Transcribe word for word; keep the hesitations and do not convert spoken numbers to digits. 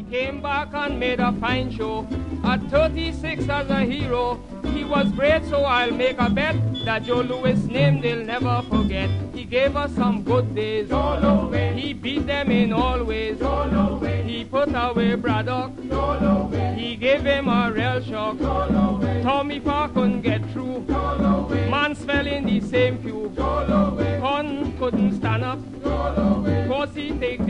came back and made a fine show. At thirty-six as a hero, he was great, so I'll make a bet that Joe Louis' name they'll never forget. He gave us some good days. Joe Louis. He beat them in all ways. Joe Louis. He put away Braddock. Joe Louis. He gave him a real shock. Joe Louis. Tommy Parr couldn't get through. Joe Louis. Mansell in the same queue. Joe Louis. Con couldn't stand up. Joe Louis. Course he take